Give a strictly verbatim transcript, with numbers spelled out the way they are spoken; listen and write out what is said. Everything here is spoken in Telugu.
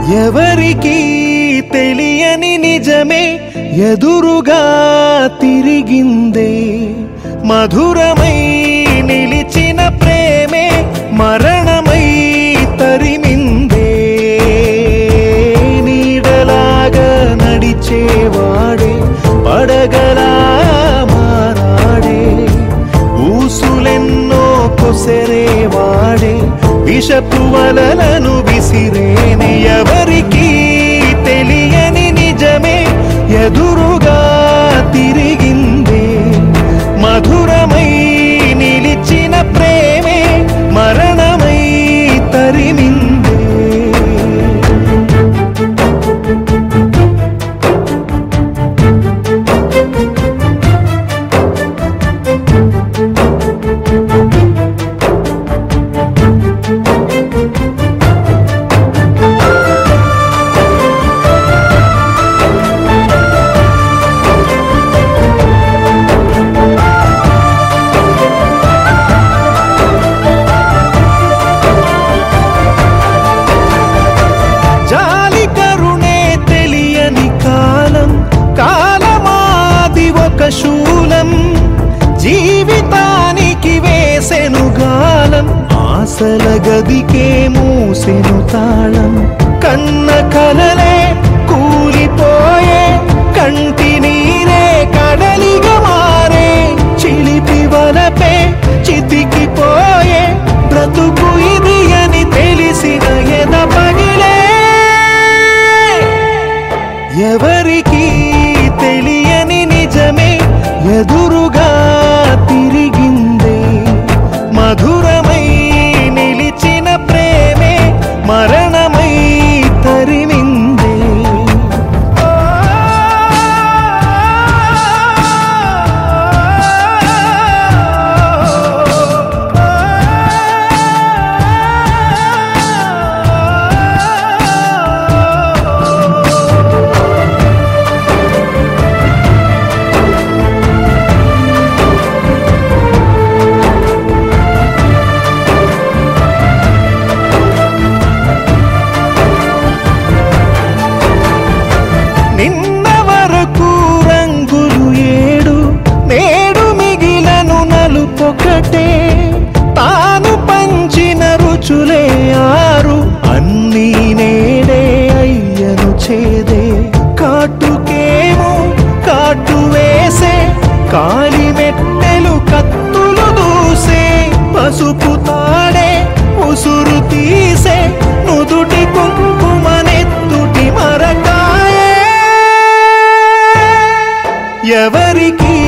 ఎవరికీ తెలియని నిజమే ఎదురుగా తిరిగిందే, మధురమై నిలిచిన ప్రేమే మరణమై తరిమిందే. నీడలాగా నడిచేవాడే పడగలా మారాడే, ఊసులెన్నో కొసరేవాడే విషపు వలలను విసిరేనే. ఎవరికీ తెలియని నిజమే ఎదురుగా తిరిగిందే, మధురమై నిలిచిన ప్రేమే మరణమై తరిమిందే. శూలం జీవితానికి వేసెను గాలం, ఆశల గదికే మూసెను తాళం. కన్న కలలే కూలిపోయే, కంటి నీరే కడలిగా మారే, చిలిపి వలపే చితికిపోయే, బ్రతుకు ఇది అని తెలిసిన ఎద పగిలే. ఎవరికీ తెలియని నిజమే ఎదురుగా తిరిగిందే, మధురమై నిలిచిన ప్రేమే మరణమై తరిమిందే. ఒకటే తాను పంచిన రుచులే ఆరు, అన్నీ నేడే అయ్యను చేదే. కాటుకేమో కాటు వేసే, కాలి మెట్టెలు కత్తులు దూసే, పసుపు తాడే ఉసురు తీసే, నుదుటి కుంకుమనెత్తుటి మరకాయే. ఎవరికీ